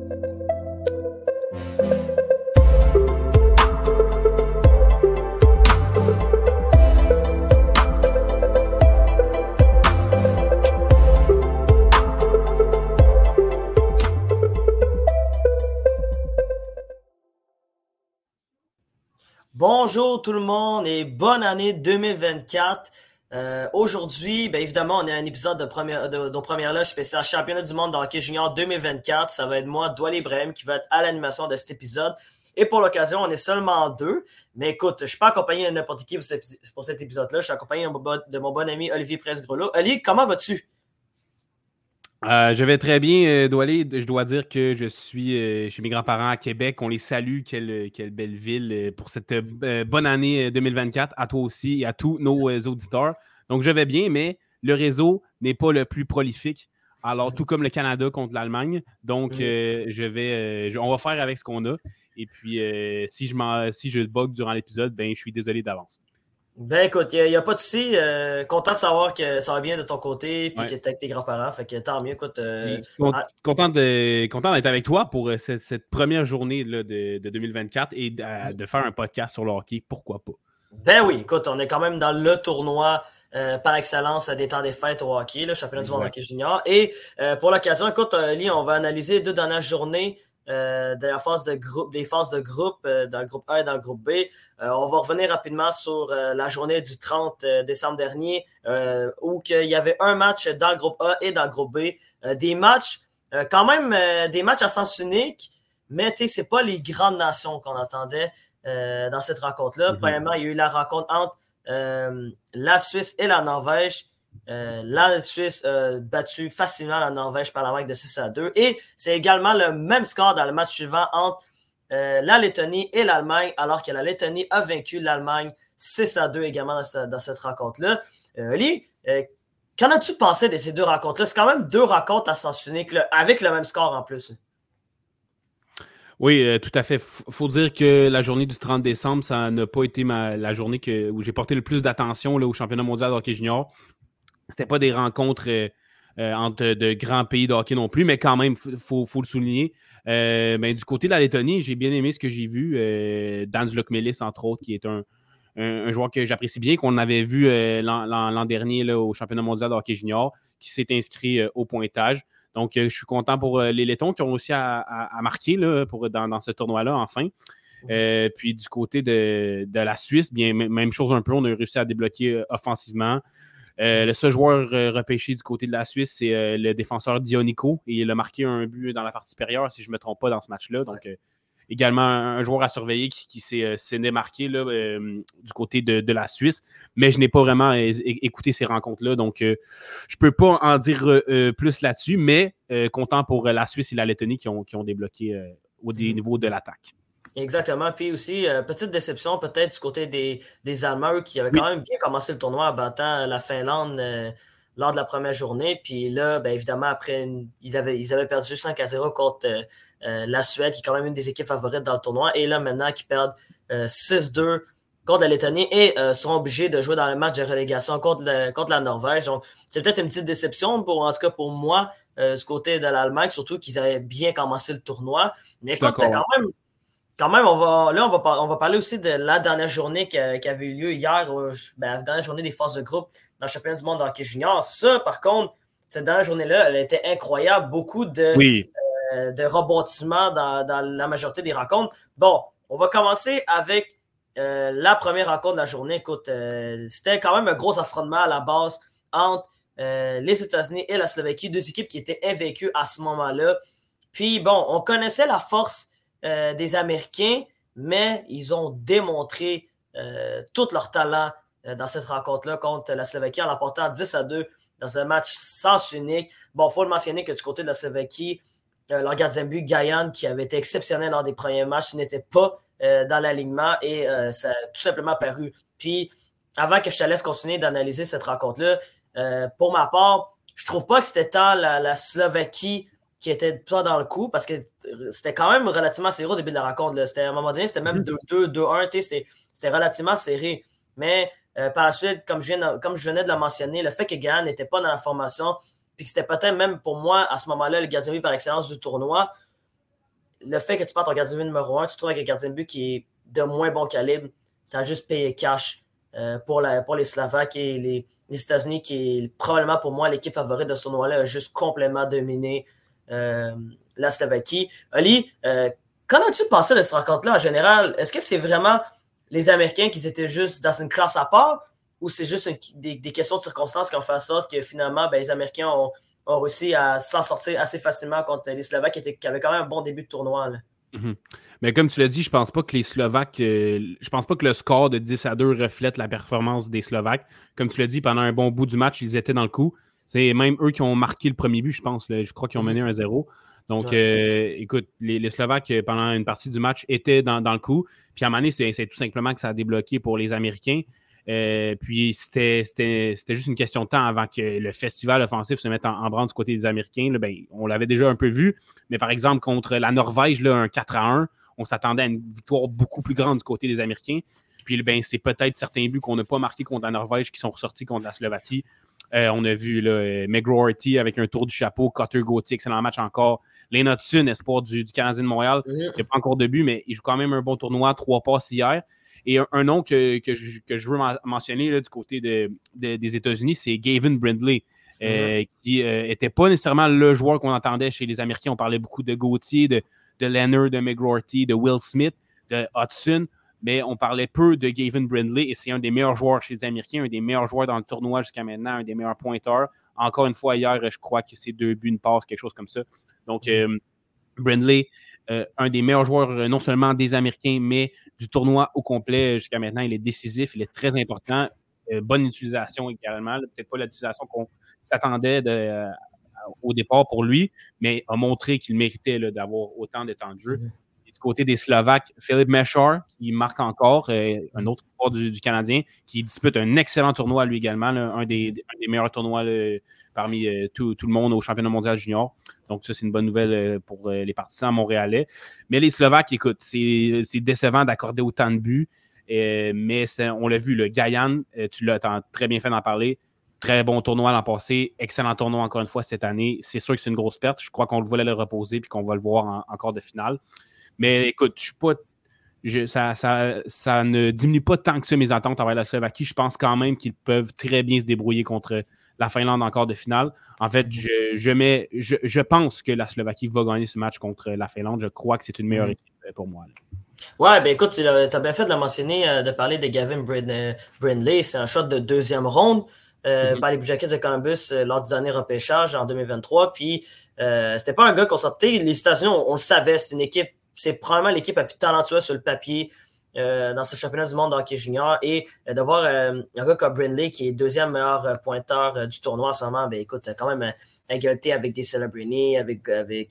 Bonjour tout le monde et bonne année 2024. Aujourd'hui, bien évidemment, on a un épisode de première loge spécial championnat du monde de hockey junior 2024. Ça va être moi, Doual Ibrahim, qui va être à l'animation de cet épisode. Et pour l'occasion, on est seulement deux. Mais écoute, je ne suis pas accompagné de n'importe qui pour cet épisode-là. Je suis accompagné de mon bon ami Olivier Presgrelot. Oli, comment vas-tu? Je vais très bien, Doualé. Je dois dire que je suis chez mes grands-parents à Québec. On les salue. Quelle belle ville pour cette bonne année 2024 à toi aussi et à tous nos auditeurs. Donc, je vais bien, mais le réseau n'est pas le plus prolifique. Alors, tout comme le Canada contre l'Allemagne. Donc, on va faire avec ce qu'on a. Et puis, si je bug durant l'épisode, ben, je suis désolé d'avance. Ben écoute, il n'y a pas de souci. Content de savoir que ça va bien de ton côté et que tu es avec tes grands-parents. Fait que tant mieux. Écoute, content d'être avec toi pour cette première journée là, de 2024 et de faire un podcast sur le hockey. Pourquoi pas? Ben oui, écoute, on est quand même dans le tournoi par excellence des temps des fêtes au hockey, le championnat du monde hockey junior. Et pour l'occasion, écoute, Lee, on va analyser les deux dernières journées de la phase de groupe, des phases de groupe, dans le groupe A et dans le groupe B. On va revenir rapidement sur la journée du 30 décembre dernier, où il y avait un match dans le groupe A et dans le groupe B. Des matchs, quand même, des matchs à sens unique, mais c'est pas les grandes nations qu'on attendait dans cette rencontre-là. Premièrement, il y a eu la rencontre entre la Suisse et la Norvège. La Suisse a battu facilement la Norvège par la marque de 6-2. Et c'est également le même score dans le match suivant entre la Lettonie et l'Allemagne, alors que la Lettonie a vaincu l'Allemagne 6-2 également dans cette rencontre-là. Oli, qu'en as-tu pensé de ces deux rencontres-là? C'est quand même deux rencontres à sens unique, là, avec le même score en plus. Oui, tout à fait. Faut dire que la journée du 30 décembre, ça n'a pas été la journée où j'ai porté le plus d'attention là, au championnat mondial de hockey junior. C'était pas des rencontres entre de grands pays de hockey non plus, mais quand même, faut le souligner. Ben, du côté de la Lettonie, j'ai bien aimé ce que j'ai vu. Dan Zlokmelis, entre autres, qui est un joueur que j'apprécie bien, qu'on avait vu l'an dernier là, au championnat mondial de hockey junior, qui s'est inscrit au pointage. Donc, je suis content pour les Lettons qui ont aussi à marquer là, dans ce tournoi-là, enfin. Puis du côté de la Suisse, bien, même chose un peu, on a réussi à débloquer offensivement. Le seul joueur repêché du côté de la Suisse, c'est le défenseur Dionico. Et il a marqué un but dans la partie supérieure, si je ne me trompe pas, dans ce match-là. Donc, également un joueur à surveiller qui s'est démarqué là, du côté de la Suisse. Mais je n'ai pas vraiment écouté ces rencontres-là. Donc, je ne peux pas en dire plus là-dessus. Mais content pour la Suisse et la Lettonie qui ont débloqué au niveau de l'attaque. Exactement. Puis aussi, petite déception peut-être du côté des Allemands qui avaient quand même bien commencé le tournoi en battant la Finlande lors de la première journée. Puis là, bien évidemment, après, ils avaient perdu 5-0 contre la Suède, qui est quand même une des équipes favorites dans le tournoi. Et là, maintenant, qu'ils perdent 6-2 contre la Lettonie et seront obligés de jouer dans le match de relégation contre la Norvège. Donc, c'est peut-être une petite déception, en tout cas pour moi, du côté de l'Allemagne, surtout qu'ils avaient bien commencé le tournoi. Mais écoute, quand même, on va parler aussi de la dernière journée qui avait eu lieu hier, la dernière journée des phases de groupe dans le championnat du monde de hockey junior. Ça, par contre, cette dernière journée-là, elle était incroyable. Beaucoup de rebondissements dans la majorité des rencontres. Bon, on va commencer avec la première rencontre de la journée. Écoute, c'était quand même un gros affrontement à la base entre les États-Unis et la Slovaquie, deux équipes qui étaient invaincues à ce moment-là. Puis, bon, on connaissait la force des Américains, mais ils ont démontré tout leur talent dans cette rencontre-là contre la Slovaquie en l'emportant 10-2 dans un match sens unique. Bon, il faut le mentionner que du côté de la Slovaquie, leur gardien de but, Gajan, qui avait été exceptionnel lors des premiers matchs, n'était pas dans l'alignement et ça a tout simplement paru. Puis, avant que je te laisse continuer d'analyser cette rencontre-là, pour ma part, je trouve pas que c'était tant la Slovaquie qui était pas dans le coup, parce que c'était quand même relativement serré au début de la rencontre. Là. À un moment donné, c'était même 2-2, 2-1, c'était relativement serré. Mais par la suite, comme je venais de le mentionner, le fait que Gahan n'était pas dans la formation, puis que c'était peut-être même pour moi, à ce moment-là, le gardien par excellence du tournoi, le fait que tu partes ton gardien de but numéro 1, tu te trouves avec un gardien de but qui est de moins bon calibre, ça a juste payé cash pour les Slovaques et les États-Unis, qui est probablement pour moi l'équipe favorite de ce tournoi-là, a juste complètement dominé la Slovaquie. Ali, qu'en as-tu pensé de cette rencontre-là en général? Est-ce que c'est vraiment les Américains qui étaient juste dans une classe à part ou c'est juste des questions de circonstances qui ont fait en sorte que finalement, les Américains ont réussi à s'en sortir assez facilement contre les Slovaques qui avaient quand même un bon début de tournoi, là? Mm-hmm. Mais comme tu l'as dit, je pense pas que les Slovaques, je pense pas que le score de 10-2 reflète la performance des Slovaques. Comme tu l'as dit, pendant un bon bout du match, ils étaient dans le coup. C'est même eux qui ont marqué le premier but, je pense. Là. Je crois qu'ils ont mené 1-0. Donc, écoute, les Slovaques, pendant une partie du match, étaient dans le coup. Puis à un moment donné, c'est tout simplement que ça a débloqué pour les Américains. Puis c'était juste une question de temps avant que le festival offensif se mette en branle du côté des Américains. Là, on l'avait déjà un peu vu, mais par exemple, contre la Norvège, là, un 4-1, on s'attendait à une victoire beaucoup plus grande du côté des Américains. Puis c'est peut-être certains buts qu'on n'a pas marqués contre la Norvège qui sont ressortis contre la Slovaquie. On a vu McGroarty avec un tour du chapeau, Cutter Gauthier, excellent match encore. Lane Hudson, espoir du Canadien de Montréal, qui n'a pas encore de but, mais il joue quand même un bon tournoi, 3 passes hier. Et un nom que je veux mentionner là, du côté des États-Unis, c'est Gavin Brindley, qui n'était pas nécessairement le joueur qu'on entendait chez les Américains. On parlait beaucoup de Gauthier, de Leonard, de McGroarty, de Will Smith, de Hudson, mais on parlait peu de Gavin Brindley et c'est un des meilleurs joueurs chez les Américains, un des meilleurs joueurs dans le tournoi jusqu'à maintenant, un des meilleurs pointeurs. Encore une fois, hier, je crois que c'est 2 buts, une passe, quelque chose comme ça. Donc, Brindley, un des meilleurs joueurs, non seulement des Américains, mais du tournoi au complet jusqu'à maintenant. Il est décisif, il est très important. Bonne utilisation également. Peut-être pas l'utilisation qu'on s'attendait au départ pour lui, mais a montré qu'il méritait d'avoir autant de temps de jeu. Et du côté des Slovaques, Philippe Mechar, qui marque encore, un autre joueur du Canadien, qui dispute un excellent tournoi lui également, là, un des meilleurs tournois parmi tout le monde au championnat mondial junior. Donc ça, c'est une bonne nouvelle pour les partisans montréalais. Mais les Slovaques, écoute, c'est décevant d'accorder autant de buts, mais on l'a vu, le Gaïan, tu l'as très bien fait d'en parler. Très bon tournoi l'an passé, excellent tournoi encore une fois cette année. C'est sûr que c'est une grosse perte. Je crois qu'on le voulait le reposer et qu'on va le voir en quart de finale. Mais écoute, je suis pas. Ça ne diminue pas tant que ça mes attentes envers la Slovaquie. Je pense quand même qu'ils peuvent très bien se débrouiller contre la Finlande en quart de finale. En fait, je pense que la Slovaquie va gagner ce match contre la Finlande. Je crois que c'est une meilleure équipe pour moi. Là. Ouais, écoute, tu as bien fait de le mentionner, de parler de Gavin Brindley. C'est un shot de 2e ronde par les Blue Jackets de Columbus lors du dernier repêchage en 2023. Puis, c'était pas un gars qu'on sortait. Les États-Unis, on le savait, c'est une équipe. C'est probablement l'équipe la plus talentueuse sur le papier dans ce championnat du monde de hockey junior. Et de voir un gars comme Brindley, qui est 2e meilleur pointeur du tournoi en ce moment, écoute, quand même égalité avec des Celebrini, avec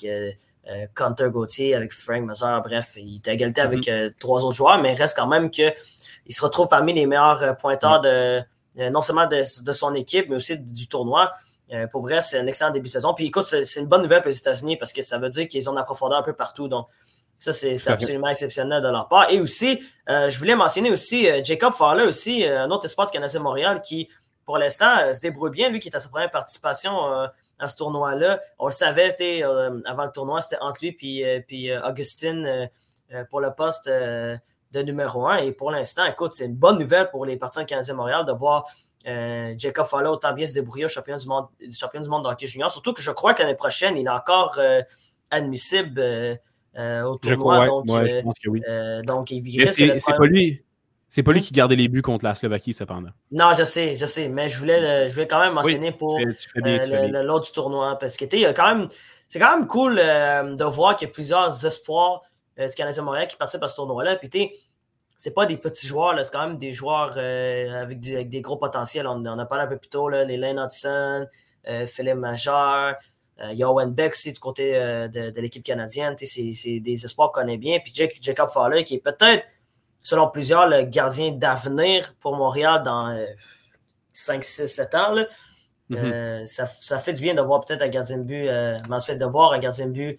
Cutter Gauthier, avec Frank Mazur, bref, il est égalité avec 3 autres joueurs, mais il reste quand même qu'il se retrouve parmi les meilleurs pointeurs non seulement de son équipe, mais aussi du tournoi. Pour vrai, c'est un excellent début de saison. Puis écoute, c'est une bonne nouvelle pour les États-Unis parce que ça veut dire qu'ils ont de la profondeur un peu partout. Donc, ça, c'est absolument exceptionnel de leur part. Et aussi, je voulais mentionner aussi Jacob Fowler, aussi, un autre espoir du Canadien Montréal qui, pour l'instant, se débrouille bien. Lui qui est à sa première participation à ce tournoi-là. On le savait, avant le tournoi, c'était entre lui puis Augustine pour le poste de numéro 1. Et pour l'instant, écoute, c'est une bonne nouvelle pour les partisans du Canadien Montréal de voir Jacob Fowler autant bien se débrouiller au champion du monde de hockey junior. Surtout que je crois que l'année prochaine, il est encore admissible au tournoi. Je pense que oui. Donc, il risque d'être c'est pas lui qui gardait les buts contre la Slovaquie, cependant. Non, je sais, mais je voulais quand même mentionner pour l'autre du tournoi, parce que c'est quand même cool de voir qu'il y a plusieurs espoirs du Canadien Montréal qui participent à ce tournoi-là. Puis c'est pas des petits joueurs, là, c'est quand même des joueurs avec des gros potentiels. On en a parlé un peu plus tôt, là, les Lane Hudson, Philippe Major, Yohan Beck aussi du côté de l'équipe canadienne. C'est des espoirs qu'on connaît bien. Puis Jacob Fowler, qui est peut-être, selon plusieurs, le gardien d'avenir pour Montréal dans 5, 6, 7 ans. Là. Ça fait du bien de voir peut-être un gardien de but, de voir un gardien de but,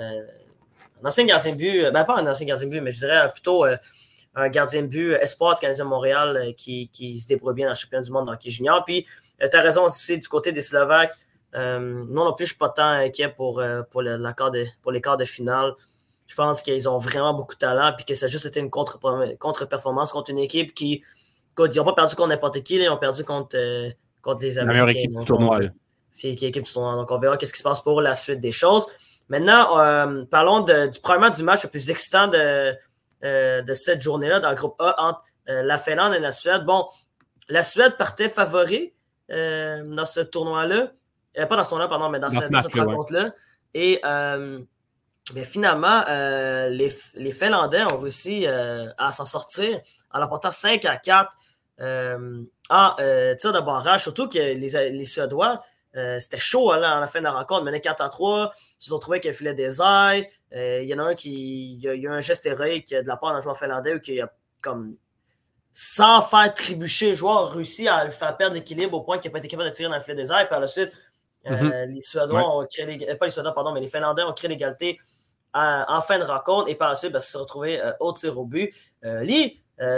un ancien gardien de but, pas un ancien gardien de but, mais je dirais plutôt un gardien de but espoir du Canadien de Montréal qui se débrouille bien dans le championnat du monde dans le hockey junior. Puis, tu as raison aussi du côté des Slovaques. Non plus, je ne suis pas tant inquiet pour les quarts de finale. Je pense qu'ils ont vraiment beaucoup de talent et que ça a juste été une contre-performance contre une équipe qui, écoute, ils n'ont pas perdu contre n'importe qui, là, ils ont perdu contre les Américains. La meilleure équipe du tournoi. C'est l'équipe du tournoi. Donc, on verra ce qui se passe pour la suite des choses. Maintenant, parlons probablement du match le plus excitant de cette journée-là dans le groupe A entre la Finlande et la Suède. Bon, la Suède partait favori dans ce tournoi-là. Pas dans ce tournoi, pardon, mais dans cette rencontre-là. Ouais. Et mais finalement, les Finlandais ont réussi à s'en sortir en l'emportant 5-4 en tir de barrage. Surtout que les Suédois, c'était chaud à la fin de la rencontre. Ils menaient 4-3. Ils ont trouvé qu'il filait des ailes. Il y en a un il y a eu un geste héroïque de la part d'un joueur finlandais où il a, comme, sans faire trébucher le joueur, a réussi à le faire perdre l'équilibre au point qu'il n'a pas été capable de tirer dans le filet des ailes. Par la suite, les Suédois ont créé pas les Suédois, pardon, mais les Finlandais ont créé l'égalité en fin de rencontre et par la suite, ça s'est retrouvé au tir au but. Lee,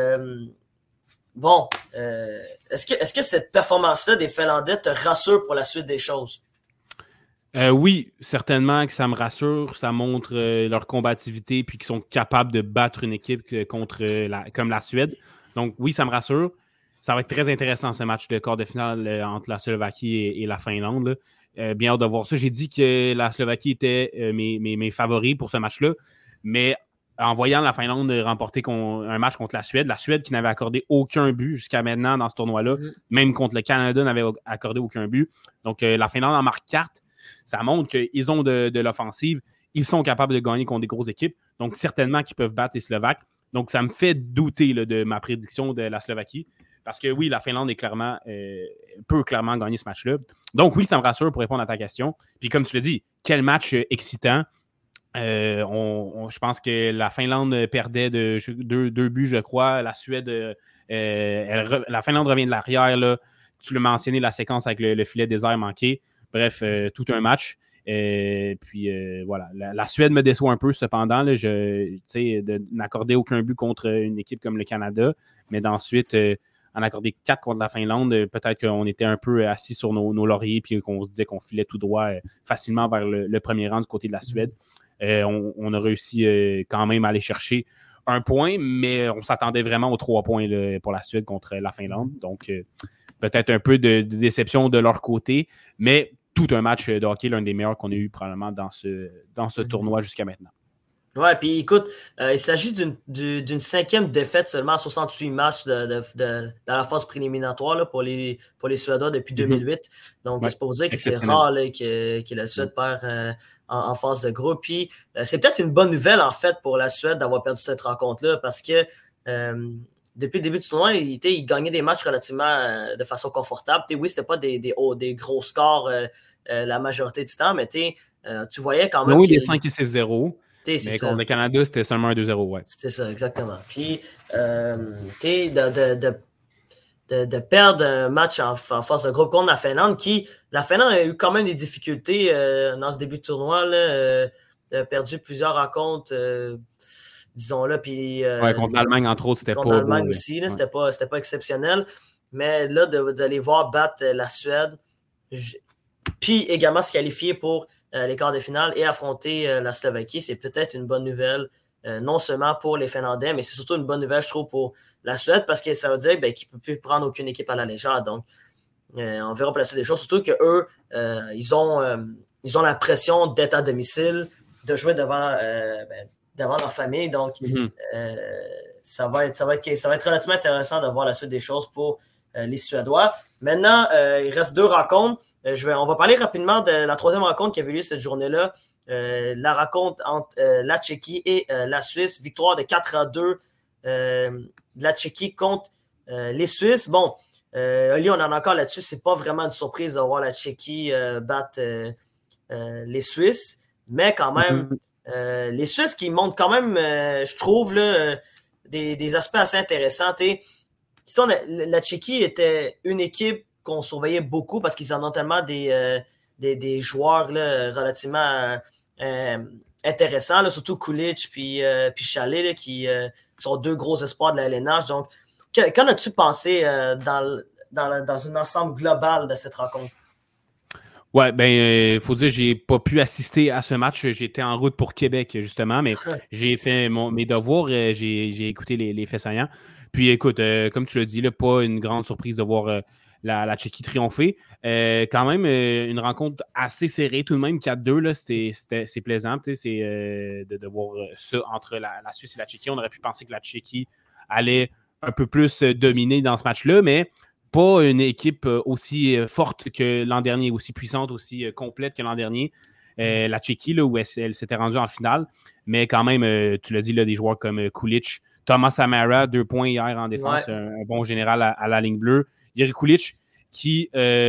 est-ce que cette performance-là des Finlandais te rassure pour la suite des choses? Oui, certainement que ça me rassure. Ça montre leur combativité puis qu'ils sont capables de battre une équipe comme la Suède. Donc oui, ça me rassure. Ça va être très intéressant ce match de quart de finale entre la Slovaquie et la Finlande. Bien hâte de voir ça. J'ai dit que la Slovaquie était mes favoris pour ce match-là, mais en voyant la Finlande remporter un match contre la Suède qui n'avait accordé aucun but jusqu'à maintenant dans ce tournoi-là, même contre le Canada n'avait accordé aucun but. Donc la Finlande en marque 4. Ça montre qu'ils ont de l'offensive. Ils sont capables de gagner contre des grosses équipes. Donc certainement qu'ils peuvent battre les Slovaques. Donc ça me fait douter de ma prédiction de la Slovaquie. Parce que oui, la Finlande peut clairement gagner ce match-là. Donc oui, ça me rassure pour répondre à ta question. Puis comme tu l'as dit, quel match excitant. Je pense que la Finlande perdait de 2 buts, je crois. La Suède, la Finlande revient de l'arrière. Là. Tu l'as mentionné, la séquence avec le filet désert manqué. Bref, tout un match. Puis voilà, la Suède me déçoit un peu cependant. Là, de n'accorder aucun but contre une équipe comme le Canada, mais d'ensuite en accorder 4 contre la Finlande, peut-être qu'on était un peu assis sur nos lauriers puis qu'on se disait qu'on filait tout droit facilement vers le premier rang du côté de la Suède. On a réussi quand même à aller chercher un point, mais on s'attendait vraiment aux 3 points là, pour la Suède contre la Finlande. Donc, peut-être un peu de déception de leur côté, mais tout un match de hockey, l'un des meilleurs qu'on ait eu probablement dans ce tournoi jusqu'à maintenant. Ouais, puis écoute, il s'agit d'une 5e défaite seulement à 68 matchs dans la phase préliminatoire là, pour les Suédois depuis 2008. Donc, c'est pour dire que c'est rare là, que la Suède perd en phase de groupe. Puis, c'est peut-être une bonne nouvelle, en fait, pour la Suède d'avoir perdu cette rencontre-là parce que depuis le début du tournoi, il gagnait des matchs relativement de façon confortable. Oui, c'était pas des gros scores la majorité du temps, mais tu voyais quand même... Oui, des 5 et 6-0. Mais ça. contre le Canada, c'était seulement un 2-0, ouais. C'est ça, exactement. Puis, de perdre un match en phase de groupe contre la Finlande, la Finlande a eu quand même des difficultés dans ce début de tournoi, là, a perdu plusieurs rencontres, disons-le. Puis, contre l'Allemagne, entre autres, c'était pas contre l'Allemagne beau, aussi, là, c'était pas exceptionnel. Mais là, d'aller voir battre la Suède, puis également se qualifier pour les quarts de finale et affronter la Slovaquie, c'est peut-être une bonne nouvelle, non seulement pour les Finlandais, mais c'est surtout une bonne nouvelle, je trouve, pour la Suède, parce que ça veut dire qu'ils ne peuvent plus prendre aucune équipe à la légère. Donc, on verra pour la suite des choses, surtout qu'eux, ils ont la pression d'être à domicile, de jouer devant leur famille. Donc, ça va être relativement intéressant de voir la suite des choses pour les Suédois. Maintenant, il reste 2 rencontres. On va parler rapidement de la 3e rencontre qui avait lieu cette journée-là. La rencontre entre la Tchéquie et la Suisse. Victoire de 4-2 de la Tchéquie contre les Suisses. Bon, Oli, on en a encore là-dessus. C'est pas vraiment une surprise de voir la Tchéquie battre les Suisses. Mais quand même, les Suisses qui montrent quand même, je trouve, là, des aspects assez intéressants. La Tchéquie était une équipe qu'on surveillait beaucoup parce qu'ils en ont tellement des joueurs là, relativement intéressants, là, surtout Kulich puis Chalet, là, qui sont 2 gros espoirs de la LNH. Donc, qu'en as-tu pensé dans un ensemble global de cette rencontre? Ouais, ben, faut dire, j'ai pas pu assister à ce match. J'étais en route pour Québec, justement, mais j'ai fait mes devoirs. J'ai écouté les faits saillants. Puis, écoute, comme tu l'as dit, là, pas une grande surprise de voir la Tchéquie triompher. Quand même, une rencontre assez serrée, tout de même, 4-2, là, c'est plaisant, c'est de voir ça entre la Suisse et la Tchéquie. On aurait pu penser que la Tchéquie allait un peu plus dominer dans ce match-là, mais pas une équipe aussi forte que l'an dernier, aussi puissante, aussi complète que l'an dernier. La Tchéquie, là, où elle s'était rendue en finale, mais quand même, tu l'as dit, là, des joueurs comme Kulic, Thomas Amara, 2 points hier en défense, Ouais. un bon général à la ligne bleue. Jiri Kulic, qui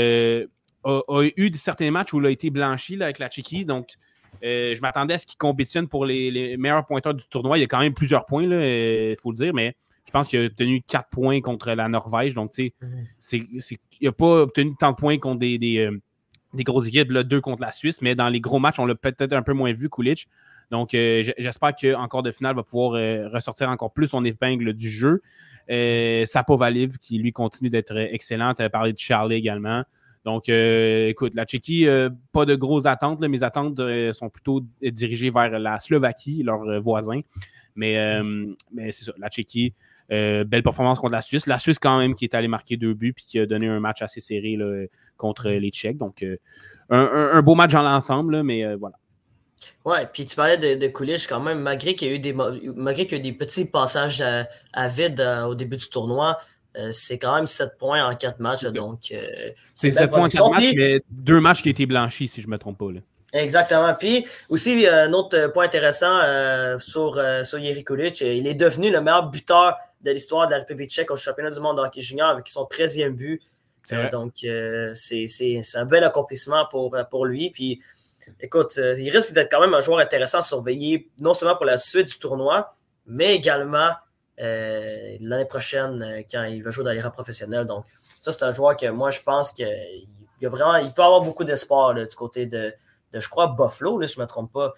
a eu certains matchs où il a été blanchi là, avec la Tchéquie, donc je m'attendais à ce qu'il compétitionne pour les meilleurs pointeurs du tournoi. Il y a quand même plusieurs points, il faut le dire, mais je pense qu'il a obtenu 4 points contre la Norvège. Donc, tu sais, il n'a pas obtenu tant de points contre des grosses équipes, là, 2 contre la Suisse, mais dans les gros matchs, on l'a peut-être un peu moins vu, Kulic. Donc, j'espère qu'en quart de finale, va pouvoir ressortir encore plus son épingle du jeu. Sapovaliv, qui lui continue d'être excellent. Tu as parlé de Charlie également. Donc, écoute, la Tchéquie, pas de grosses attentes. Là. Mes attentes sont plutôt dirigées vers la Slovaquie, leurs voisins. Mais c'est ça, la Tchéquie, belle performance contre la Suisse. La Suisse, quand même, qui est allée marquer 2 buts puis qui a donné un match assez serré là, contre les Tchèques. Donc, un beau match dans l'ensemble, là, mais voilà. Ouais, puis tu parlais de Kulich quand même, malgré qu'il y a eu des petits passages à vide au début du tournoi, c'est quand même 7 points en 4 matchs. Là, donc, c'est une 7 belle points en 4 production. matchs, Puis, mais 2 matchs qui ont été blanchis, si je ne me trompe pas. Là. exactement. Puis aussi, un autre point intéressant sur Jiri Kulich, il est devenu le meilleur buteur de l'histoire de la République tchèque au championnat du monde de hockey junior avec son 13e but. Donc, c'est un bel accomplissement pour lui. Puis, écoute, il risque d'être quand même un joueur intéressant à surveiller, non seulement pour la suite du tournoi, mais également l'année prochaine quand il va jouer dans les rangs professionnels. Donc, ça, c'est un joueur que moi, je pense qu'il peut avoir beaucoup d'espoir là, du côté de, je crois, Buffalo, là, si je ne me trompe pas.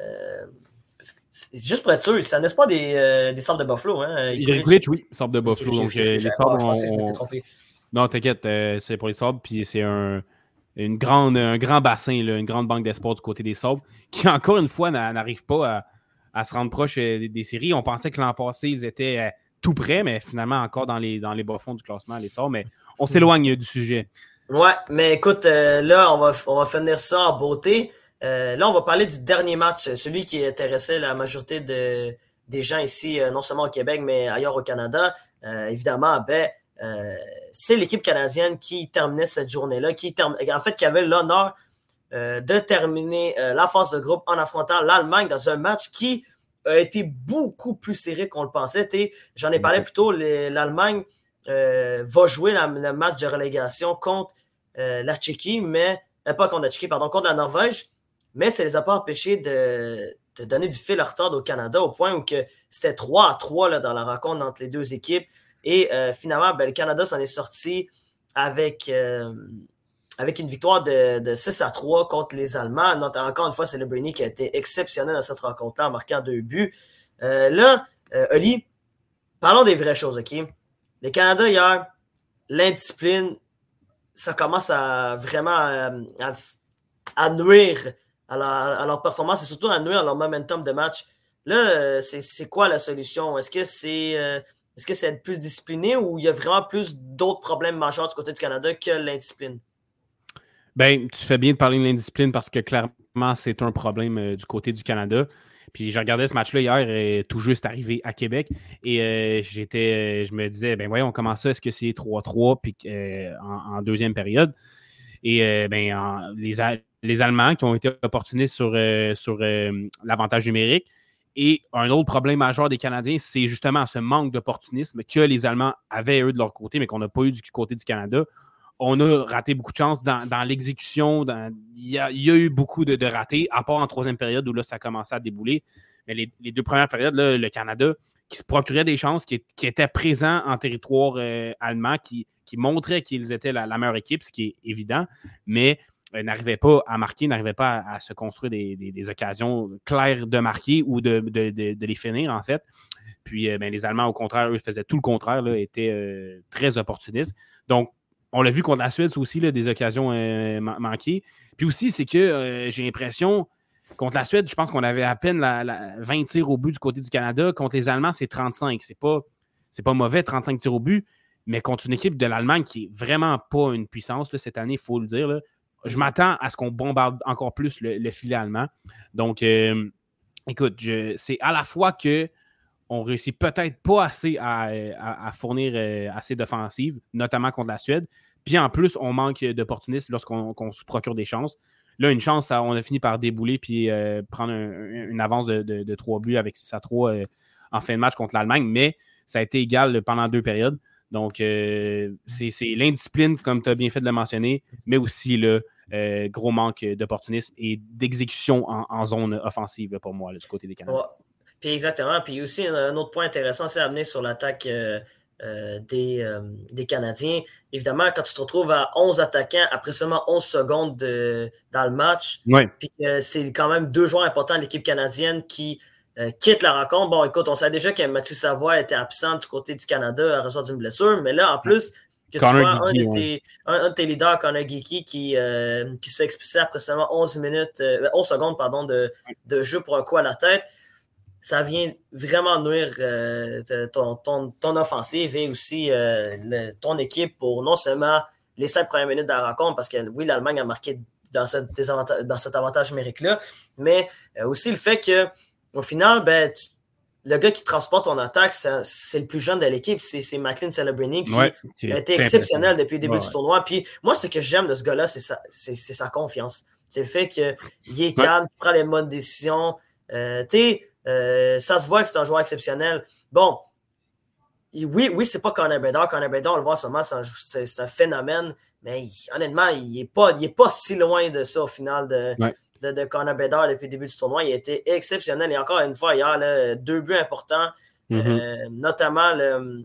Juste pour être sûr, c'est un espoir des Sabres de Buffalo. Hein, Kulich, oui, Sabres de Buffalo. Donc, les Sabres, je pensais que je m'étais trompé. Non, t'inquiète, c'est pour les Sabres, puis c'est un grand bassin, là, une grande banque d'espoir du côté des Sabres, qui encore une fois n'arrive pas à se rendre proche des séries. On pensait que l'an passé, ils étaient tout près, mais finalement encore dans les bas-fonds du classement, les Sabres, mais on s'éloigne du sujet. Ouais, mais écoute, là, on va finir ça en beauté. Là, on va parler du dernier match, celui qui intéressait la majorité des gens ici, non seulement au Québec, mais ailleurs au Canada. Évidemment, c'est l'équipe canadienne qui terminait cette journée-là, en fait, qui avait l'honneur de terminer la phase de groupe en affrontant l'Allemagne dans un match qui a été beaucoup plus serré qu'on le pensait. J'en ai parlé plus tôt, l'Allemagne va jouer le match de relégation contre la Tchéquie, mais pas contre la Tchéquie, pardon, contre la Norvège, mais ça ne les a pas empêchés de donner du fil à retordre au Canada au point où que c'était 3-3 là, dans la rencontre entre les deux équipes. Et finalement, le Canada s'en est sorti avec une victoire de 6-3 contre les Allemands. Encore une fois, c'est Lebrini qui a été exceptionnel dans cette rencontre-là en marquant 2 buts. Oli, parlons des vraies choses, OK? Le Canada, hier, l'indiscipline, ça commence à vraiment à nuire à leur performance et surtout à nuire à leur momentum de match. Là, c'est quoi la solution? Est-ce que c'est être plus discipliné ou il y a vraiment plus d'autres problèmes majeurs du côté du Canada que l'indiscipline? Ben, tu fais bien de parler de l'indiscipline parce que clairement, c'est un problème du côté du Canada. Puis je regardais ce match-là hier, tout juste arrivé à Québec, et je me disais, ben voyons, comment ça, est-ce que c'est 3-3 puis, en deuxième période? Et les Allemands qui ont été opportunistes sur l'avantage numérique. Et un autre problème majeur des Canadiens, c'est justement ce manque d'opportunisme que les Allemands avaient, eux, de leur côté, mais qu'on n'a pas eu du côté du Canada. On a raté beaucoup de chances dans l'exécution. Il y a eu beaucoup de ratés, à part en troisième période où là, ça a commencé à débouler. Mais les 2 premières périodes, là, le Canada, qui se procurait des chances, qui étaient présents en territoire allemand, qui montraient qu'ils étaient la meilleure équipe, ce qui est évident, mais n'arrivaient pas à marquer, n'arrivaient pas à se construire des occasions claires de marquer ou de les finir, en fait. Puis les Allemands, au contraire, eux, faisaient tout le contraire, là, étaient très opportunistes. Donc, on l'a vu contre la Suède aussi, là, des occasions manquées. Puis aussi, c'est que j'ai l'impression, contre la Suède, je pense qu'on avait à peine 20 tirs au but du côté du Canada. Contre les Allemands, c'est 35. C'est pas mauvais, 35 tirs au but, mais contre une équipe de l'Allemagne qui est vraiment pas une puissance là, cette année, il faut le dire, là, je m'attends à ce qu'on bombarde encore plus le filet allemand. Donc, écoute, c'est à la fois qu'on réussit peut-être pas assez à fournir assez d'offensives, notamment contre la Suède. Puis en plus, on manque d'opportunistes lorsqu'on se procure des chances. Là, une chance, on a fini par débouler puis prendre une avance de 3 buts avec 6-3 en fin de match contre l'Allemagne, mais ça a été égal pendant 2 périodes. Donc, c'est l'indiscipline, comme tu as bien fait de le mentionner, mais aussi le gros manque d'opportunisme et d'exécution en zone offensive pour moi, là, du côté des Canadiens. Ouais. Puis exactement. Puis aussi, un autre point intéressant, c'est amené sur l'attaque des Canadiens. Évidemment, quand tu te retrouves à 11 attaquants après seulement 11 secondes dans le match, puis c'est quand même 2 joueurs importants de l'équipe canadienne qui quittent la rencontre. Bon, écoute, on savait déjà que Mathieu Savoie était absent du côté du Canada à raison d'une blessure, mais là, en plus, que tu vois un de tes leaders, Connor Geeky, qui se fait expulser après seulement 11 secondes de jeu pour un coup à la tête, ça vient vraiment nuire ton offensive et aussi ton équipe pour non seulement les 5 premières minutes de la rencontre, parce que oui, l'Allemagne a marqué dans cet avantage numérique-là, mais aussi le fait que au final, le gars qui transporte ton attaque, c'est le plus jeune de l'équipe, c'est Macklin Celebrini qui a été exceptionnel depuis le début du tournoi. Puis moi, ce que j'aime de ce gars-là, c'est sa confiance. C'est le fait qu'il est calme, il prend les bonnes décisions. Ça se voit que c'est un joueur exceptionnel. Bon, oui, c'est pas Connor Bedard. Connor Bedard, on le voit en ce moment, c'est un phénomène, mais honnêtement, il est pas si loin de ça au final de Connor Bedard depuis le début du tournoi. Il a été exceptionnel. Et encore une fois, hier, là, 2 buts importants, notamment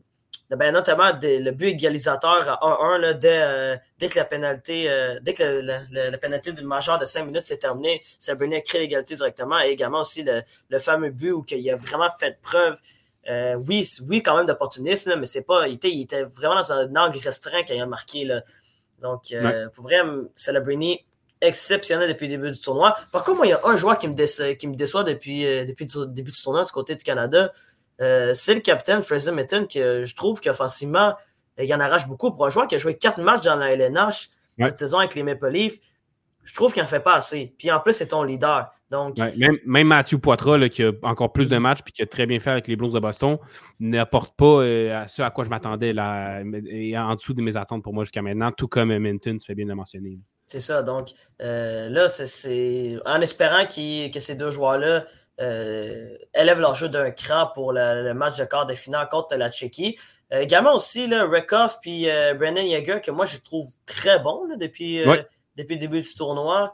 le but égalisateur à 1-1 là, dès que la pénalité la pénalité du majeur de 5 minutes s'est terminée, ça venait à créer l'égalité directement. Et également aussi le fameux but où il a vraiment fait preuve oui, quand même d'opportunisme, mais c'est pas. Il était vraiment dans un angle restreint quand il a marqué. Là. Donc, pour vrai, Celebrini, exceptionnel depuis le début du tournoi. Par contre, moi, il y a un joueur qui me déçoit depuis le début du tournoi du côté du Canada. C'est le capitaine Fraser Minten, que je trouve qu'offensivement, il en arrache beaucoup. Pour un joueur qui a joué 4 matchs dans la LNH cette saison avec les Maple Leafs, je trouve qu'il n'en fait pas assez. Puis en plus, c'est ton leader. Donc, même Mathieu Poitras, là, qui a encore plus de matchs et qui a très bien fait avec les Blues de Boston, n'apporte pas ce à quoi je m'attendais là, et en dessous de mes attentes pour moi jusqu'à maintenant, tout comme Minton, tu fais bien de le mentionner. C'est ça. Donc, là, c'est en espérant que ces 2 joueurs-là élèvent leur jeu d'un cran pour le match de quart de finale contre la Tchéquie. Également aussi, Rekov puis Brendan Yeager, que moi, je trouve très bon là, depuis le début du tournoi.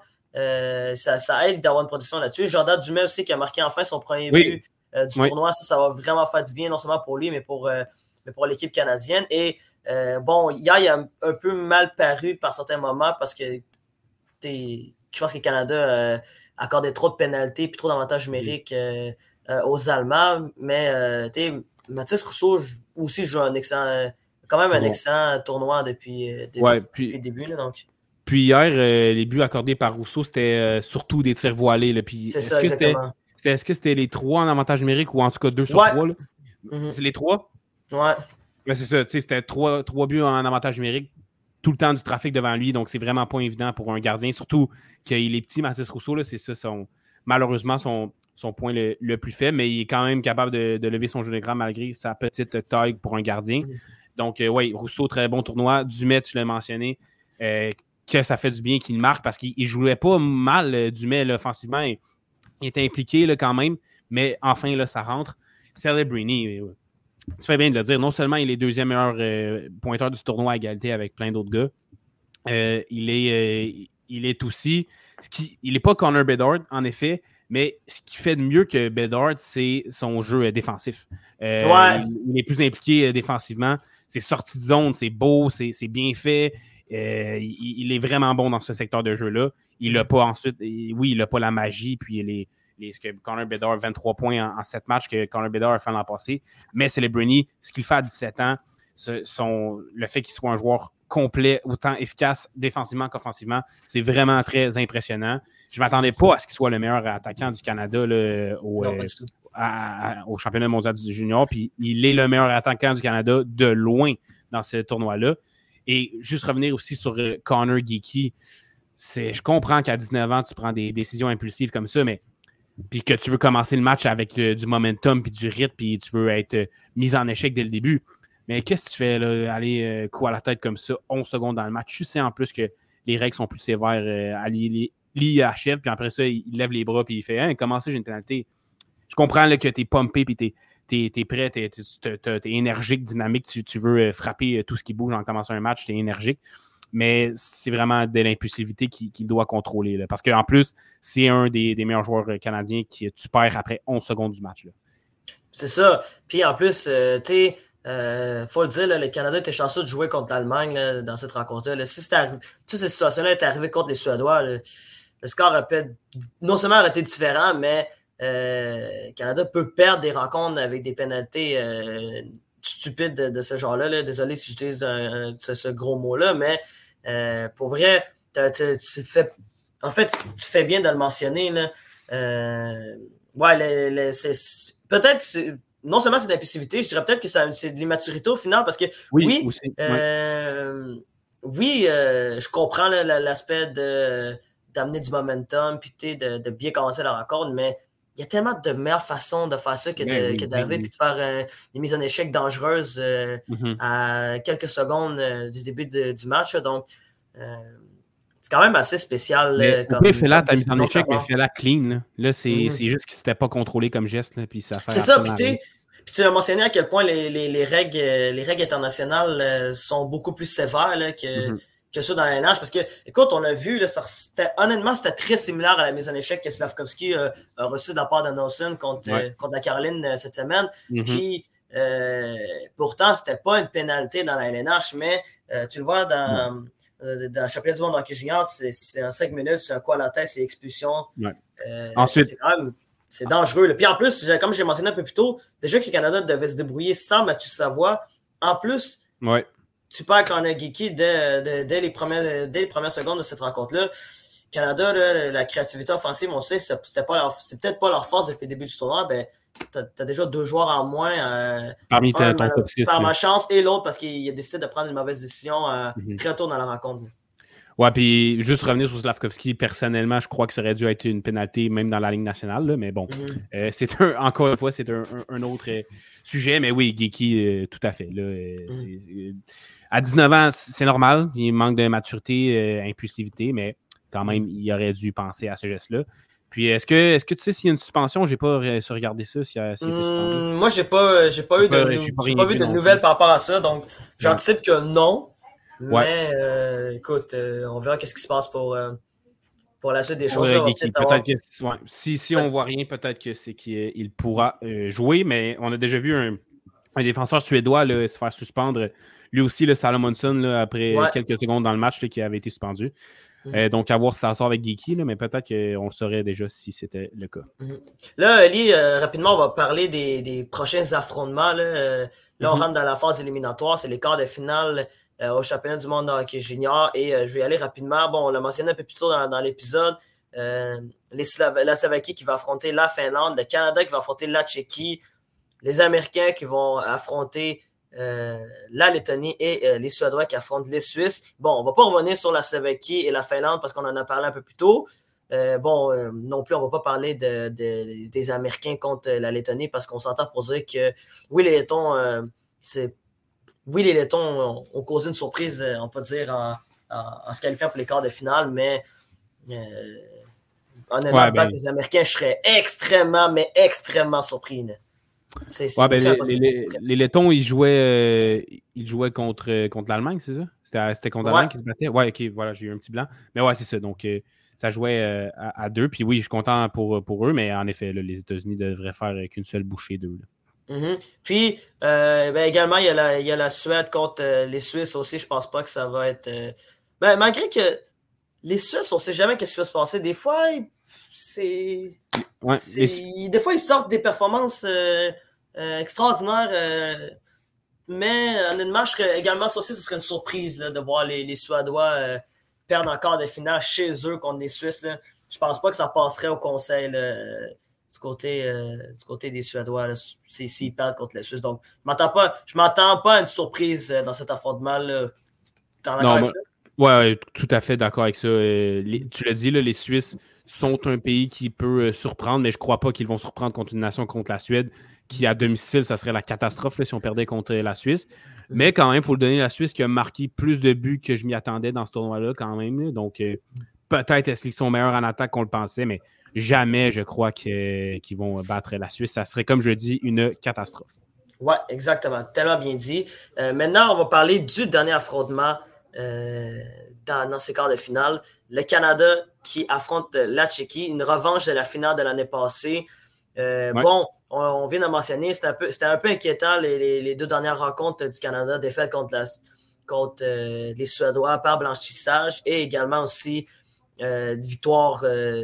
Ça aide d'avoir une production là-dessus. Jordan Dumais aussi, qui a marqué enfin son premier but du tournoi. Ça va vraiment faire du bien, non seulement pour lui, mais pour l'équipe canadienne. Et bon, hier, il a un peu mal paru par certains moments parce que je pense que le Canada accordait trop de pénalités et trop d'avantages numériques aux Allemands. Mais Mathis Rousseau aussi joue un excellent tournoi depuis le début. Là, donc. Puis hier, les buts accordés par Rousseau, c'était surtout des tirs voilés. Là. Puis, c'est ça, exactement. Est-ce que c'était les 3 en avantage numérique ou en tout cas 2 sur 3? Là? C'est les 3? Ouais. Mais c'est ça, c'était 3 buts en avantage numérique, tout le temps du trafic devant lui, donc c'est vraiment pas évident pour un gardien, surtout qu'il est petit, Mathis Rousseau, là, c'est ça, malheureusement, son point le plus faible, mais il est quand même capable de lever son jeu de gras malgré sa petite taille pour un gardien. Donc, Rousseau, très bon tournoi. Dumais, tu l'as mentionné, que ça fait du bien qu'il marque parce qu'il jouait pas mal, Dumais, là, offensivement. Il était impliqué là, quand même, mais enfin, là, ça rentre. Celebrini, tu fais bien de le dire. Non seulement il est 2e meilleur pointeur du tournoi à égalité avec plein d'autres gars, il est aussi... il n'est pas Connor Bedard, en effet, mais ce qui fait de mieux que Bedard, c'est son jeu défensif. Il est plus impliqué défensivement. C'est sorti de zone, c'est beau, c'est bien fait. Il est vraiment bon dans ce secteur de jeu-là. Il n'a pas ensuite... Oui, il n'a pas la magie, puis ce que Connor Bedard, 23 points en 7 matchs que Connor Bedard a fait l'an passé. Mais Celebrini, ce qu'il fait à 17 ans, le fait qu'il soit un joueur complet, autant efficace défensivement qu'offensivement. C'est vraiment très impressionnant. Je ne m'attendais pas à ce qu'il soit le meilleur attaquant du Canada là, au championnat mondial du junior. Puis il est le meilleur attaquant du Canada de loin dans ce tournoi-là. Et juste revenir aussi sur Connor Geekie, je comprends qu'à 19 ans, tu prends des décisions impulsives comme ça, mais puis que tu veux commencer le match avec du momentum puis du rythme, puis tu veux être mis en échec dès le début. Mais qu'est-ce que tu fais, là, aller coup à la tête comme ça, 11 secondes dans le match? Tu sais en plus que les règles sont plus sévères à l'IHF, puis après ça, il lève les bras puis il fait « comment ça, j'ai une pénalité? » Je comprends là, que tu es pumpé puis t'es prêt, t'es énergique, dynamique, tu veux frapper tout ce qui bouge en commençant un match, t'es énergique. Mais c'est vraiment de l'impulsivité qu'il doit contrôler. Là. Parce qu'en plus, c'est un des meilleurs joueurs canadiens qui tu perds après 11 secondes du match. Là. C'est ça. Puis en plus, tu sais, faut le dire, là, le Canada était chanceux de jouer contre l'Allemagne là, dans cette rencontre-là. Là. Si cette situation-là était arrivée contre les Suédois, là, le score non seulement aurait été différent, mais le Canada peut perdre des rencontres avec des pénalités stupides de ce genre-là. Là. Désolé si j'utilise ce gros mot-là, mais pour vrai, tu fais bien de le mentionner. Là. Ouais, peut-être, non seulement c'est d'impulsivité, je dirais peut-être que c'est de l'immaturité au final, parce que oui, je comprends là, l'aspect d'amener du momentum, puis de bien commencer la rencontre, mais il y a tellement de meilleures façons de faire ça que d'arriver et de faire des mises en échec dangereuses à quelques secondes du début du match. Là, donc, c'est quand même assez spécial. Fais-la ta mise en échec, mais fais-la clean. Là, c'est juste qu'il ne s'était pas contrôlé comme geste. Là, puis ça sert c'est ça, puis tu as mentionné à quel point les règles internationales sont beaucoup plus sévères là, que ça dans la LNH. Parce que, écoute, on a vu, là, honnêtement, c'était très similaire à la mise en échec que Slavkovski a reçu de la part de Nelson contre la Caroline cette semaine. Puis, pourtant, c'était pas une pénalité dans la LNH, mais tu le vois dans le championnat du monde hockey junior, c'est en 5 minutes, c'est un coup à la tête, c'est expulsion. Ensuite, c'est dangereux. Là. Puis en plus, comme j'ai mentionné un peu plus tôt, déjà que le Canada devait se débrouiller sans Mathieu Savoie. En plus, tu perds Connor Geekie dès les premières secondes de cette rencontre-là. Canada, là, la créativité offensive, on sait, c'est peut-être pas leur force depuis le début du tournoi. Ben, t'as déjà 2 joueurs en moins. Parmi ton top 6. Par ma chance et l'autre parce qu'il a décidé de prendre une mauvaise décision très tôt dans la rencontre. Ouais, puis juste revenir sur Slavkovski, personnellement, je crois que ça aurait dû être une pénalité même dans la Ligue nationale, là, mais bon, encore une fois, c'est un autre sujet, mais oui, Geekie, tout à fait. Là, à 19 ans, c'est normal, il manque de maturité, impulsivité, mais quand même, il aurait dû penser à ce geste-là. Puis, est-ce que tu sais s'il y a une suspension? J'ai pas regardé ça, s'il a été suspendu. Moi, j'ai pas vu de nouvelles par rapport à ça, donc j'anticipe que non. Mais écoute, on verra qu'est-ce qui se passe pour la suite des choses. Si on voit rien, peut-être que c'est qu'il pourra jouer, mais on a déjà vu un défenseur suédois là, se faire suspendre. Lui aussi, le Salomonsson, là, après quelques secondes dans le match, là, qui avait été suspendu. Donc, à voir si ça sort avec Geekie, là, mais peut-être qu'on le saurait déjà si c'était le cas. Là, Eli, rapidement, on va parler des prochains affrontements. Là, on rentre dans la phase éliminatoire. C'est les quarts de finale au championnat du monde de hockey junior. Et je vais y aller rapidement. Bon, on l'a mentionné un peu plus tôt dans l'épisode. La Slovaquie qui va affronter la Finlande. Le Canada qui va affronter la Tchéquie. Les Américains qui vont affronter la Lettonie et les Suédois qui affrontent les Suisses. Bon, on ne va pas revenir sur la Slovaquie et la Finlande parce qu'on en a parlé un peu plus tôt. Non plus, on ne va pas parler des Américains contre la Lettonie parce qu'on s'entend pour dire que oui, les Lettons ont causé une surprise, on peut dire, en se qualifiant pour les quarts de finale, mais honnêtement, les Américains, je serais extrêmement surpris. Là. Les Lettons, ils jouaient contre l'Allemagne, c'est ça? C'était contre l'Allemagne qui se battait? Ouais, ok, voilà, j'ai eu un petit blanc. Mais ouais, c'est ça. Donc, ça jouait à 2. Puis oui, je suis content pour eux, mais en effet, là, les États-Unis devraient faire qu'une seule bouchée d'eux. Puis, également, il y a la Suède contre les Suisses aussi. Je pense pas que ça va être... malgré que les Suisses, on sait jamais ce qui va se passer. Des fois, des fois, ils sortent des performances extraordinaires. Mais honnêtement, je serais également ça aussi, ce serait une surprise là, de voir les Suédois perdre encore des finales chez eux contre les Suisses. Là. Je pense pas que ça passerait au conseil là, du côté des Suédois s'ils perdent contre les Suisses. Donc, je m'attends pas à une surprise dans cet affrontement. T'es en accord avec ça? Ouais, tout à fait d'accord avec ça. Tu l'as dit, là, les Suisses sont un pays qui peut surprendre, mais je ne crois pas qu'ils vont surprendre contre une nation contre la Suède, qui à domicile, ça serait la catastrophe là, si on perdait contre la Suisse. Mais quand même, il faut le donner à la Suisse qui a marqué plus de buts que je m'y attendais dans ce tournoi-là quand même. Là. Donc, peut-être est-ce qu'ils sont meilleurs en attaque qu'on le pensait, mais jamais je crois qu'ils vont battre la Suisse. Ça serait, comme je le dis, une catastrophe. Oui, exactement. Tellement bien dit. Maintenant, on va parler du dernier affrontement dans ces quarts de finale. Le Canada qui affronte la Tchéquie, une revanche de la finale de l'année passée. Bon, on vient de mentionner, c'était un peu inquiétant les deux dernières rencontres du Canada, défaite contre les Suédois par blanchissage et également aussi une victoire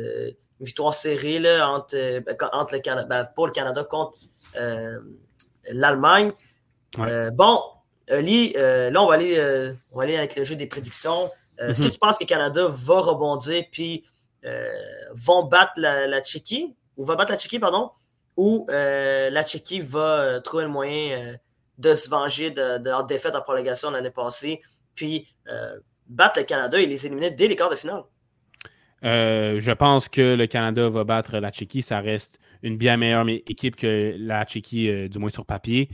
serrée là, entre le Canada, pour le Canada contre l'Allemagne. Bon, Lee, là, on va aller avec le jeu des prédictions. Est-ce que tu penses que le Canada va rebondir puis vont battre la Tchéquie, ou va battre la Tchéquie, pardon, ou la Tchéquie va trouver le moyen de se venger de leur défaite en prolongation l'année passée, puis battre le Canada et les éliminer dès les quarts de finale? Je pense que le Canada va battre la Tchéquie. Ça reste une bien meilleure équipe que la Tchéquie, du moins sur papier.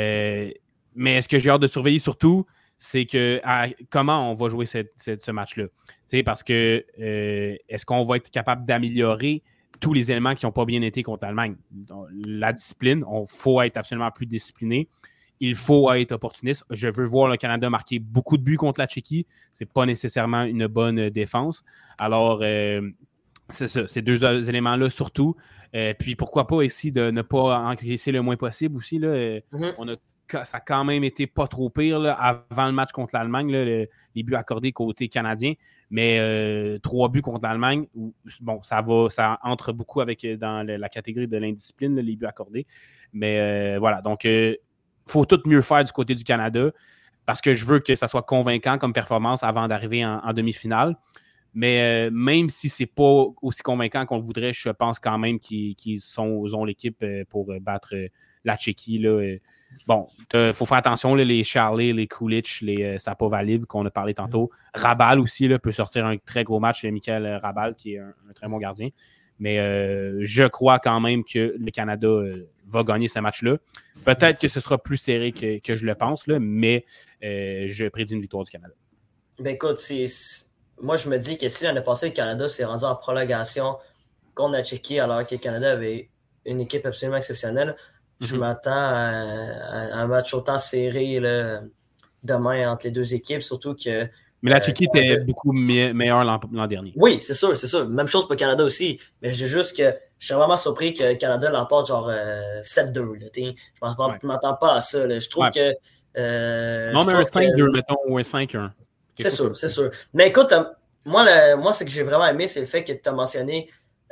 Mais ce que j'ai hâte de surveiller surtout, c'est comment on va jouer ce match-là. Parce que est-ce qu'on va être capable d'améliorer tous les éléments qui n'ont pas bien été contre l'Allemagne? La discipline, il faut être absolument plus discipliné. Il faut être opportuniste. Je veux voir le Canada marquer beaucoup de buts contre la Tchéquie. Ce n'est pas nécessairement une bonne défense. Alors, c'est ça, ces deux éléments-là surtout. Puis pourquoi pas aussi de ne pas encaisser le moins possible aussi. Là. Ça a quand même été pas trop pire là, avant le match contre l'Allemagne, là, les buts accordés côté canadien. Mais 3 buts contre l'Allemagne, bon, ça entre beaucoup dans la catégorie de l'indiscipline, là, les buts accordés. Mais voilà, donc il faut tout mieux faire du côté du Canada parce que je veux que ça soit convaincant comme performance avant d'arriver en demi-finale. Mais même si ce n'est pas aussi convaincant qu'on le voudrait, je pense quand même qu'ils ont l'équipe pour battre la Tchéquie. Là. Bon, il faut faire attention, là, les Charlie, les Kulich, les Sapovaliv qu'on a parlé tantôt. Rabal aussi là, peut sortir un très gros match, Michael Rabal, qui est un très bon gardien. Mais je crois quand même que le Canada va gagner ce match-là. Peut-être que ce sera plus serré que je le pense, là, mais je prédis une victoire du Canada. Ben écoute, moi je me dis que si l'année passée, le Canada s'est rendu en prolongation contre la Tchéquie alors que le Canada avait une équipe absolument exceptionnelle, je m'attends à un match autant serré là, demain entre les deux équipes, surtout que... Mais la Tchéquie était beaucoup meilleure l'an dernier. Oui, c'est sûr. Même chose pour le Canada aussi. Mais je dis juste que je suis vraiment surpris que le Canada l'emporte genre 7-2. Je m'attends pas à ça. Là. Je trouve que... non, mais un 5-2, mettons, ou un 5-1. C'est sûr. Mais écoute, moi, ce que j'ai vraiment aimé, c'est le fait que tu as mentionné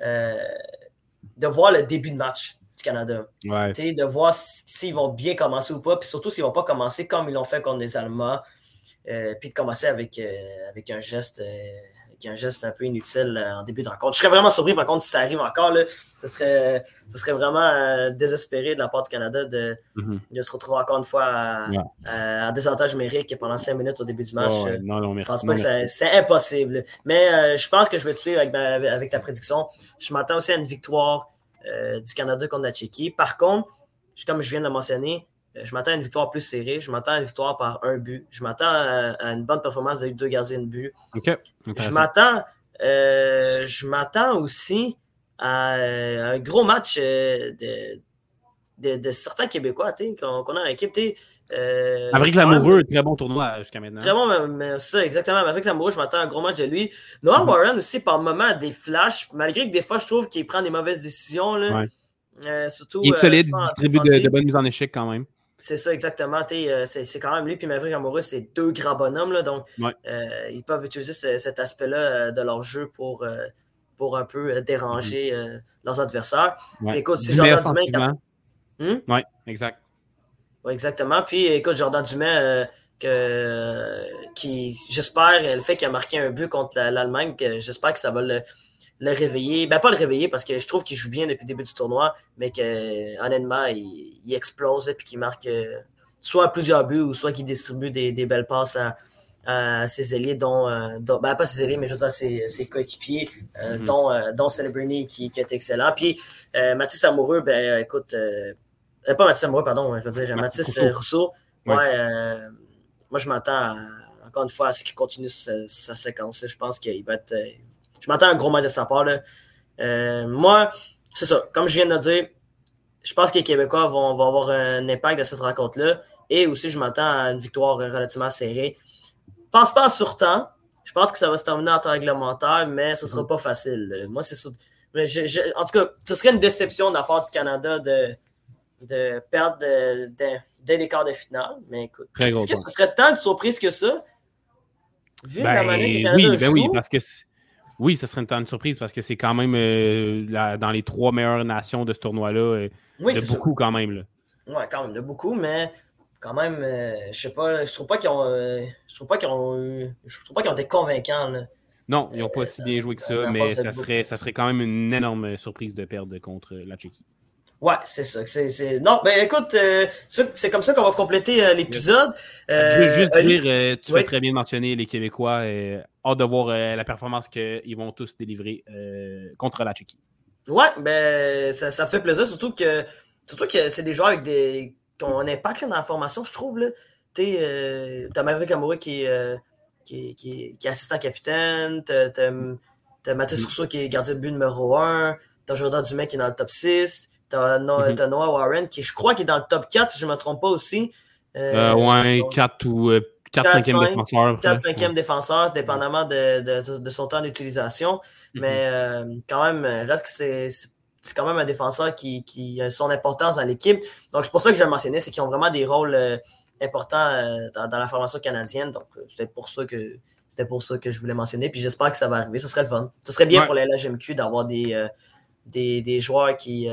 de voir le début de match du Canada. Ouais. De voir s'ils vont bien commencer ou pas, puis surtout s'ils ne vont pas commencer comme ils l'ont fait contre les Allemands, puis de commencer avec un geste un peu inutile en début de rencontre. Je serais vraiment surpris, par contre, si ça arrive encore. Là, ce serait vraiment désespéré de la part du Canada de se retrouver encore une fois en désavantage numérique pendant 5 minutes au début du match. Non, merci. Je pense pas que c'est impossible. Mais je pense que je vais te suivre avec ta prédiction. Je m'attends aussi à une victoire du Canada contre la Tchéquie. Par contre, comme je viens de le mentionner, je m'attends à une victoire plus serrée. Je m'attends à une victoire par un but. Je m'attends à une bonne performance des deux gardiens de but. Okay. Je m'attends aussi à un gros match de certains Québécois qu'on a en équipe. Avec Lamoureux, très bon tournoi jusqu'à maintenant. Très bon, mais ça, exactement. Avec Lamoureux, je m'attends à un gros match de lui. Noah Warren aussi, par moment, a des flashs, malgré que des fois, je trouve qu'il prend des mauvaises décisions. Là. Surtout, il est solide, il distribue de bonnes mises en échec quand même. C'est ça, exactement. C'est quand même lui et Maverick Lamoureux, c'est deux grands bonhommes. Là, donc, ils peuvent utiliser cet aspect-là de leur jeu pour un peu déranger leurs adversaires. Ouais. Écoute, si j'entends du bien... Oui, exact. Ouais, exactement. Puis écoute, Jordan Dumais, j'espère, le fait qu'il a marqué un but contre l'Allemagne, j'espère que ça va le réveiller. Ben, pas le réveiller parce que je trouve qu'il joue bien depuis le début du tournoi, mais que honnêtement, il explose et puis qu'il marque soit plusieurs buts ou soit qu'il distribue des belles passes à ses ailiers, ben, pas ses ailiers, mais je veux dire ses coéquipiers, dont Celebrini qui est excellent. Puis Mathis Amoureux, ben écoute, pas Mathis Amoureux, pardon, je veux dire Mathis Rousseau. Ouais. Ouais, moi je m'attends encore une fois à ce qu'il continue sa séquence. Je pense qu'il va être. Je m'attends à un gros match de sa part. Là. Moi, c'est ça. Comme je viens de le dire, je pense que les Québécois vont avoir un impact de cette rencontre-là. Et aussi, je m'attends à une victoire relativement serrée. Je pense pas en surtemps. Je pense que ça va se terminer en temps réglementaire, mais ce sera pas facile. Moi, c'est sûr. En tout cas, ce serait une déception de la part du Canada de perdre dès les quarts de finale. Mais écoute, est-ce que ce serait tant de surprise que ça? Vu la manière que le Canada joue? Oui, parce que oui, ce serait une surprise parce que c'est quand même dans les 3 meilleures nations de ce tournoi-là. De beaucoup, quand même. Là. Ouais, quand même, de beaucoup, mais quand même, je sais pas, je trouve pas qu'ils ont été convaincants. Là. Non, ils n'ont pas si bien joué que ça, mais ça serait quand même une énorme surprise de perdre contre la Tchéquie. Ouais, c'est ça. Non, ben écoute, c'est comme ça qu'on va compléter l'épisode. Je veux juste dire, tu fais très bien mentionner les Québécois. Hâte de voir la performance qu'ils vont tous délivrer contre la Tchéquie. Ouais, ben ça fait plaisir, surtout que c'est des joueurs avec qui ont un impact là, dans la formation, je trouve. T'as Maverick Amoureux qui est assistant capitaine, t'as Mathis Rousseau qui est gardien de but numéro 1, t'as Jordan Dumais qui est dans le top 6. T'as Noah Warren qui, je crois, qui est dans le top 4, si je ne me trompe pas aussi. Ouais, 4 ou 4-5e défenseur. 4-5e défenseur, dépendamment de son temps d'utilisation. Mais quand même, reste que c'est quand même un défenseur qui a son importance dans l'équipe. Donc, c'est pour ça que je le mentionnais, c'est qu'ils ont vraiment des rôles importants dans la formation canadienne. Donc, c'était pour ça que je voulais mentionner. Puis j'espère que ça va arriver. Ce serait le fun. Ce serait bien pour la LHMQ d'avoir des joueurs qui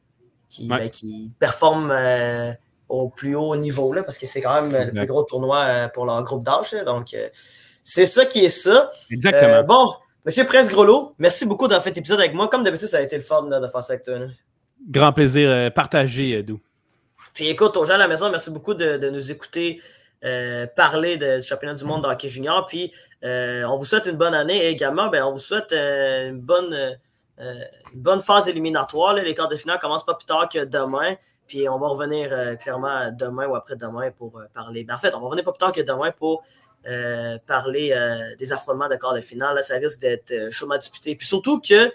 performent au plus haut niveau, là, parce que c'est quand même le plus gros tournoi pour leur groupe d'âge. Donc, c'est ça qui est ça. Exactement. Bon, Monsieur Prince-Grelot, merci beaucoup d'avoir fait cet épisode avec moi. Comme d'habitude, ça a été le fun de faire ça avec toi. Là. Grand plaisir partagé, Dou. Puis écoute, aux gens à la maison, merci beaucoup de nous écouter parler du championnat du monde de hockey junior. Puis on vous souhaite une bonne année et également, on vous souhaite une bonne phase éliminatoire. Là. Les quarts de finale commencent pas plus tard que demain. Puis on va revenir clairement demain ou après-demain pour parler. En fait, on va revenir pas plus tard que demain pour parler des affrontements de quarts de finale. Là, ça risque d'être chaudement disputé. Puis surtout que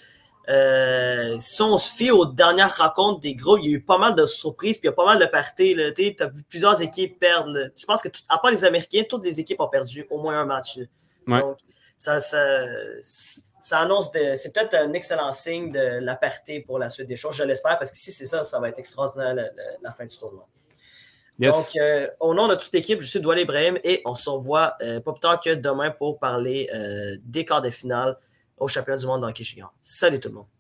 si on se fie aux dernières rencontres des groupes, il y a eu pas mal de surprises, puis il y a pas mal de parties. Tu as vu plusieurs équipes perdre. Là. Je pense que, à part les Américains, toutes les équipes ont perdu au moins un match. Ouais. Donc, ça annonce c'est peut-être un excellent signe de la parité pour la suite des choses. Je l'espère, parce que si c'est ça, ça va être extraordinaire la fin du tournoi. Yes. Donc, au nom de toute l'équipe, je suis Doual Ibrahim et on se revoit pas plus tard que demain pour parler des quarts de finale au championnat du monde de hockey junior. Salut tout le monde.